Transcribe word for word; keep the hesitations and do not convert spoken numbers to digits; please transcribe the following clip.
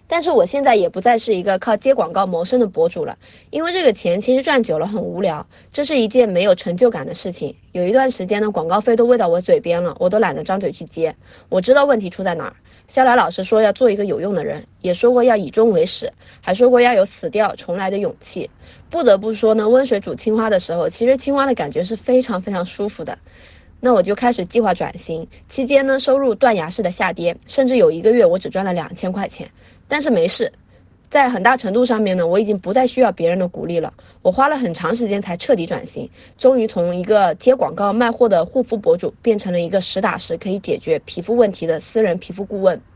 但是我现在也不再是一个靠接广告谋生的博主了，因为这个钱其实赚久了很无聊，这是一件没有成就感的事情。有一段时间呢，广告费都喂到我嘴边了，我都懒得张嘴去接。我知道问题出在哪儿。肖来老师说要做一个有用的人，也说过要以终为始，还说过要有死掉重来的勇气。不得不说呢，温水煮青蛙的时候，其实青蛙的感觉是非常非常舒服的。那我就开始计划转型，期间呢，收入断崖式的下跌，甚至有一个月我只赚了两千块钱。但是没事，在很大程度上面呢，我已经不再需要别人的鼓励了。我花了很长时间才彻底转型，终于从一个接广告卖货的护肤博主，变成了一个实打实可以解决皮肤问题的私人皮肤顾问。